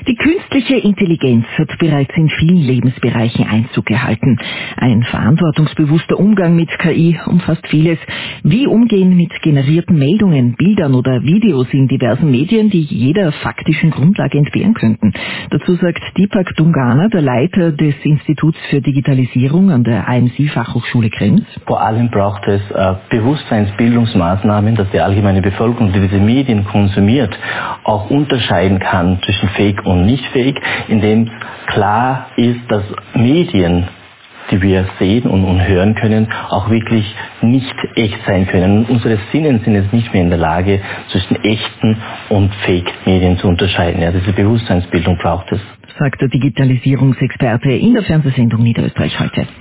Die künstliche Intelligenz hat bereits in vielen Lebensbereichen Einzug gehalten. Ein verantwortungsbewusster Umgang mit KI umfasst vieles. Wie umgehen mit generierten Meldungen, Bildern oder Videos in diversen Medien, die jeder faktischen Grundlage entbehren könnten. Dazu sagt Deepak Dungana, der Leiter des Instituts für Digitalisierung an der AMC-Fachhochschule Krems. Vor allem braucht es Bewusstseinsbildungsmaßnahmen, dass die allgemeine Bevölkerung, die diese Medien konsumiert, auch unterscheiden kann zwischen Fake und nicht Fake, indem klar ist, dass Medien, die wir sehen und hören können, auch wirklich nicht echt sein können. Unsere Sinnen sind jetzt nicht mehr in der Lage, zwischen echten und Fake-Medien zu unterscheiden. Ja, diese Bewusstseinsbildung braucht es. Sagt der Digitalisierungsexperte in der Fernsehsendung Niederösterreich heute.